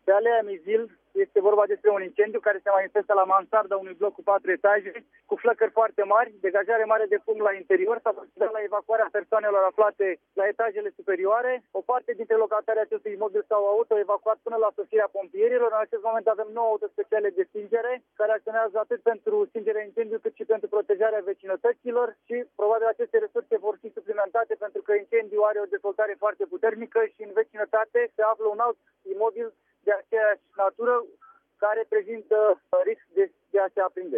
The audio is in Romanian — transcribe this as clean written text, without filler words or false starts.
Pe Alea Mizil este vorba despre un incendiu care se manifestă la mansarda unui bloc cu 4 etaje, cu flăcări foarte mari, degajare mare de fum la interior, s-a procedat la evacuarea persoanelor aflate la etajele superioare. O parte dintre locatarii acestui imobil s-au autoevacuat până la sosirea pompierilor. În acest moment avem 9 auto speciale de stingere care acționează atât pentru stingerea incendiului cât și pentru protejarea vecinătăților și probabil aceste resurse vor fi suplimentate pentru că incendiul are o dezvoltare foarte puternică și în vecinătate se află un alt imobil de aceeași natură care prezintă risc de a se aprinde.